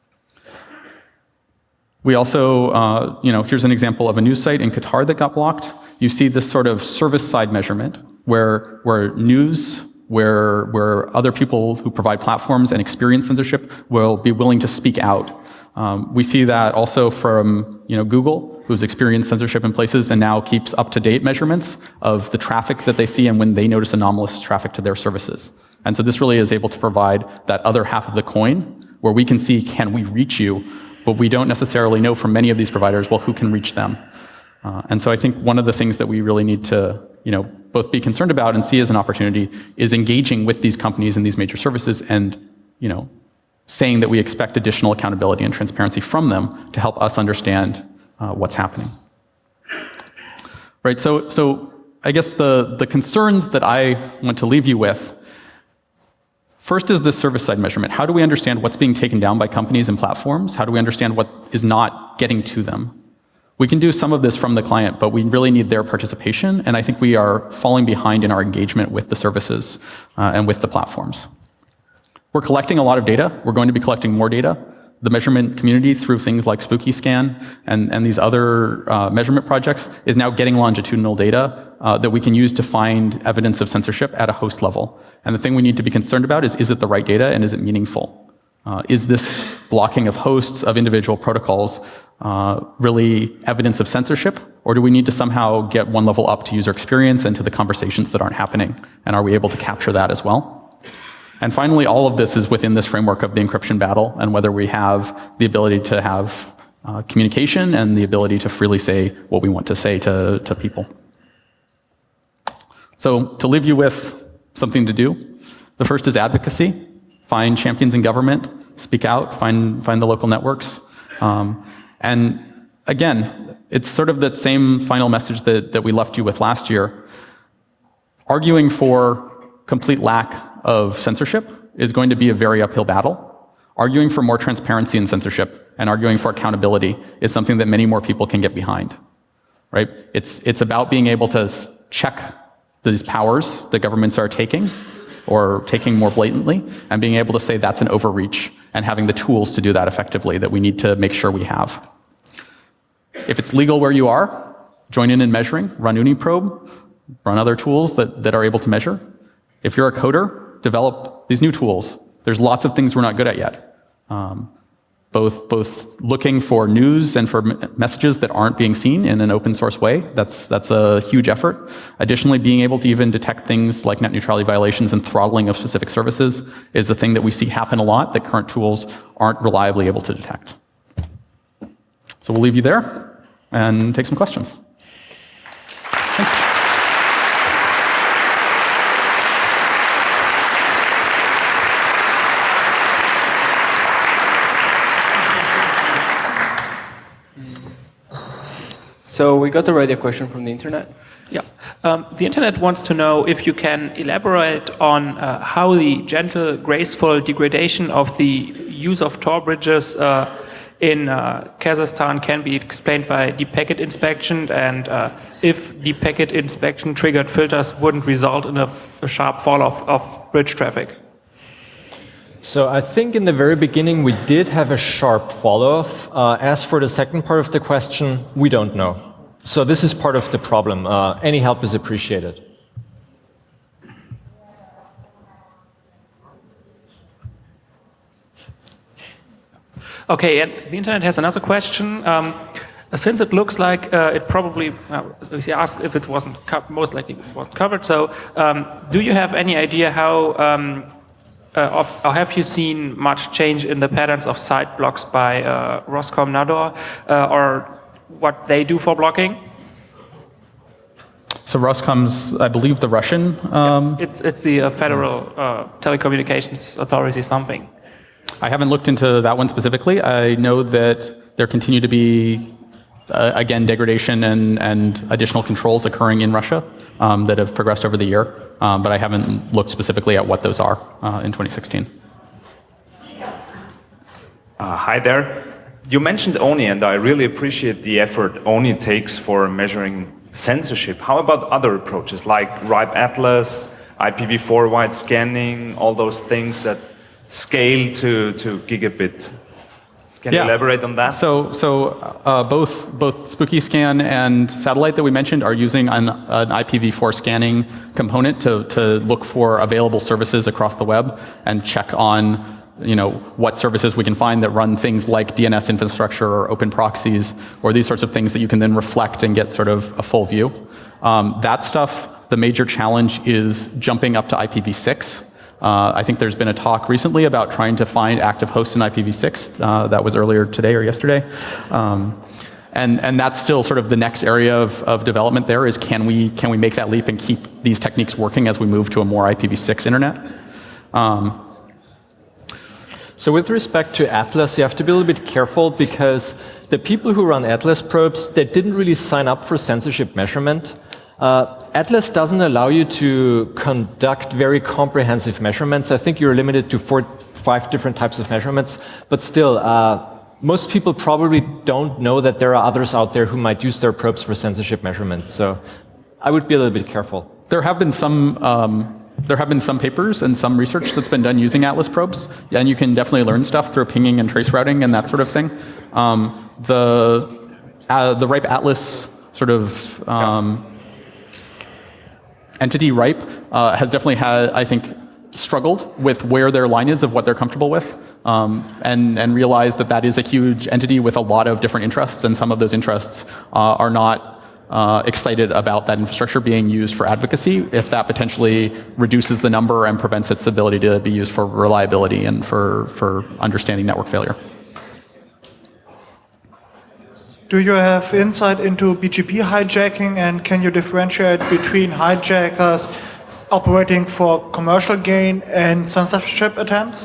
We also, uh, you know, here's an example of a news site in Qatar that got blocked. You see this sort of service-side measurement where, where news Where, where other people who provide platforms and experience censorship will be willing to speak out. Um, we see that also from you know, Google, who's experienced censorship in places and now keeps up-to-date measurements of the traffic that they see and when they notice anomalous traffic to their services. And so this really is able to provide that other half of the coin where we can see, can we reach you? But we don't necessarily know from many of these providers, well, who can reach them? Uh, and so I think one of the things that we really need to you know, both be concerned about and see as an opportunity is engaging with these companies and these major services and, you know, saying that we expect additional accountability and transparency from them to help us understand uh, what's happening. Right, so, so I guess the, the concerns that I want to leave you with, first is the service-side measurement. How do we understand what's being taken down by companies and platforms? How do we understand what is not getting to them? We can do some of this from the client, but we really need their participation, and I think we are falling behind in our engagement with the services uh, and with the platforms. We're collecting a lot of data. We're going to be collecting more data. The measurement community, through things like SpookyScan and, and these other uh, measurement projects, is now getting longitudinal data uh, that we can use to find evidence of censorship at a host level. And the thing we need to be concerned about is, is it the right data and is it meaningful? Uh, is this blocking of hosts of individual protocols uh, really evidence of censorship, or do we need to somehow get one level up to user experience and to the conversations that aren't happening? And are we able to capture that as well? And finally, all of this is within this framework of the encryption battle, and whether we have the ability to have uh, communication and the ability to freely say what we want to say to, to people. So to leave you with something to do, the first is advocacy. Find champions in government, speak out, find, find the local networks. Um, and again, it's sort of that same final message that, that we left you with last year. Arguing for complete lack of censorship is going to be a very uphill battle. Arguing for more transparency in censorship and arguing for accountability is something that many more people can get behind. Right? It's, it's about being able to check these powers that governments are taking, or taking more blatantly, and being able to say that's an overreach, and having the tools to do that effectively that we need to make sure we have. If it's legal where you are, join in in measuring, run Uniprobe, run other tools that, that are able to measure. If you're a coder, develop these new tools. There's lots of things we're not good at yet. Um, both, both looking for news and for messages that aren't being seen in an open source way. That's, that's a huge effort. Additionally, being able to even detect things like net neutrality violations and throttling of specific services is a thing that we see happen a lot that current tools aren't reliably able to detect. So we'll leave you there and take some questions. Thanks. So we got already a question from the internet. Yeah. Um, the internet wants to know if you can elaborate on uh, how the gentle, graceful degradation of the use of Tor bridges uh, in uh, Kazakhstan can be explained by deep packet inspection, and uh, if deep packet inspection triggered filters wouldn't result in a, a sharp fall off of bridge traffic. So I think in the very beginning we did have a sharp fall-off. Uh, as for the second part of the question, we don't know. So this is part of the problem. Uh, any help is appreciated. Okay, and the internet has another question. Um, since it looks like uh, it probably, uh, he asked if it wasn't, most likely it wasn't covered. So um, do you have any idea how, um, uh, of, or have you seen much change in the patterns of site blocks by uh, Roskomnadzor, uh, or what they do for blocking? So Roskom's, I believe, the Russian. Um, It's, it's the uh, Federal uh, Telecommunications Authority something. I haven't looked into that one specifically. I know that there continue to be, uh, again, degradation and, and additional controls occurring in Russia um, that have progressed over the year, um, but I haven't looked specifically at what those are uh, in twenty sixteen. Uh, hi there. You mentioned O N I, and I really appreciate the effort O N I takes for measuring censorship. How about other approaches like RIPE Atlas, I P v four wide scanning, all those things that scale to, to gigabit? Can Yeah. you elaborate on that? So, so uh, both both Spooky Scan and Satellite that we mentioned are using an, an I P v four scanning component to, to look for available services across the web and check on, you know, what services we can find that run things like D N S infrastructure or open proxies or these sorts of things that you can then reflect and get sort of a full view. Um, that stuff, the major challenge is jumping up to I P v six. Uh, I think there's been a talk recently about trying to find active hosts in I P v six. Uh, that was earlier today or yesterday. Um, and, and that's still sort of the next area of, of development there is can we, can we make that leap and keep these techniques working as we move to a more I P v six internet? Um, So with respect to Atlas, you have to be a little bit careful because the people who run Atlas probes, they didn't really sign up for censorship measurement. Uh, Atlas doesn't allow you to conduct very comprehensive measurements. I think you're limited to four, five different types of measurements, but still, uh, most people probably don't know that there are others out there who might use their probes for censorship measurements. So I would be a little bit careful. There have been some um, There have been some papers and some research that's been done using Atlas probes, and you can definitely learn stuff through pinging and trace routing and that sort of thing. Um, the uh, the RIPE Atlas sort of um, entity RIPE uh, has definitely had, I think, struggled with where their line is of what they're comfortable with, um, and and realized that that is a huge entity with a lot of different interests, and some of those interests uh, are not Uh, excited about that infrastructure being used for advocacy if that potentially reduces the number and prevents its ability to be used for reliability and for, for understanding network failure. Do you have insight into B G P hijacking, and can you differentiate between hijackers operating for commercial gain and censorship attempts?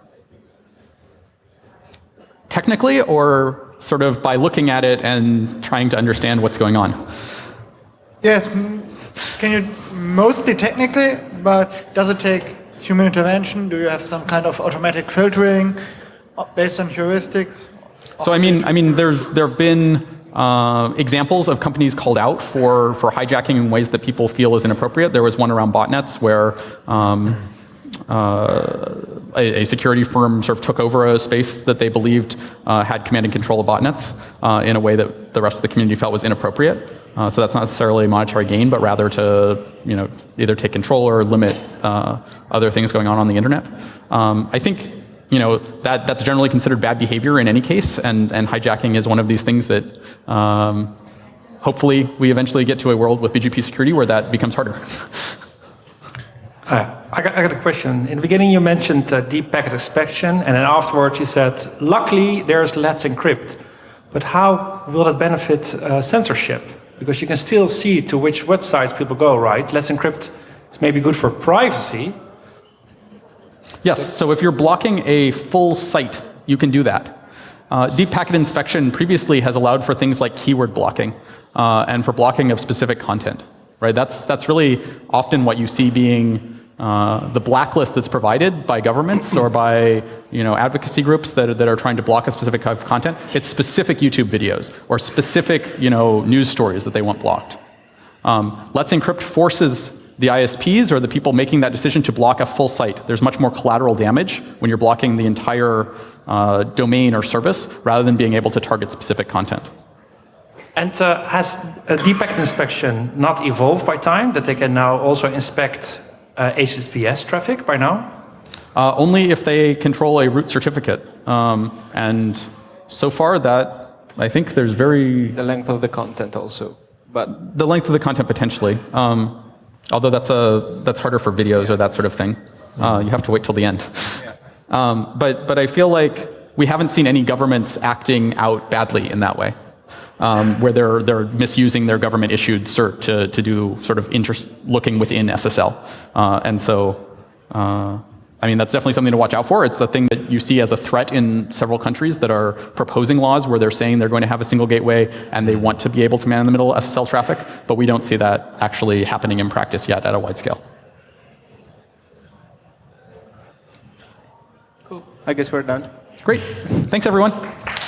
Technically, or sort of by looking at it and trying to understand what's going on? Yes, can you mostly technically, but does it take human intervention? Do you have some kind of automatic filtering based on heuristics? So I mean, I mean, there's there have been uh, examples of companies called out for for hijacking in ways that people feel is inappropriate. There was one around botnets where um, uh, a, a security firm sort of took over a space that they believed uh, had command and control of botnets uh, in a way that the rest of the community felt was inappropriate. Uh, so that's not necessarily monetary gain, but rather to, you know, either take control or limit uh, other things going on on the internet. Um, I think, you know, that that's generally considered bad behavior in any case, and and hijacking is one of these things that um, hopefully we eventually get to a world with B G P security where that becomes harder. Uh, I, got, I got a question. In the beginning, you mentioned uh, deep packet inspection, and then afterwards you said, luckily there's Let's Encrypt. But how will that benefit uh, censorship? Because you can still see to which websites people go, right? Let's Encrypt is maybe good for privacy. Yes, so if you're blocking a full site, you can do that. Uh, deep packet inspection previously has allowed for things like keyword blocking uh, and for blocking of specific content. Right? That's, that's really often what you see being uh, the blacklist that's provided by governments or by you know, advocacy groups that, that are trying to block a specific type of content. It's specific YouTube videos or specific you know, news stories that they want blocked. Um, Let's Encrypt forces the I S Ps or the people making that decision to block a full site. There's much more collateral damage when you're blocking the entire uh, domain or service rather than being able to target specific content. And uh, has uh, deep packet inspection not evolved by time, that they can now also inspect uh, H T T P S traffic by now? Uh, only if they control a root certificate. Um, and so far that, I think there's very... The length of the content also. But the length of the content potentially. Um, although that's, a, that's harder for videos or that sort of thing. Uh, you have to wait till the end. um, but, but I feel like we haven't seen any governments acting out badly in that way. Um, where they're, they're misusing their government-issued cert to, to do sort of interest looking within S S L. Uh, and so, uh, I mean, that's definitely something to watch out for. It's a thing that you see as a threat in several countries that are proposing laws where they're saying they're going to have a single gateway and they want to be able to man in the middle S S L traffic, but we don't see that actually happening in practice yet at a wide scale. cool. I guess we're done. Great. Thanks, everyone.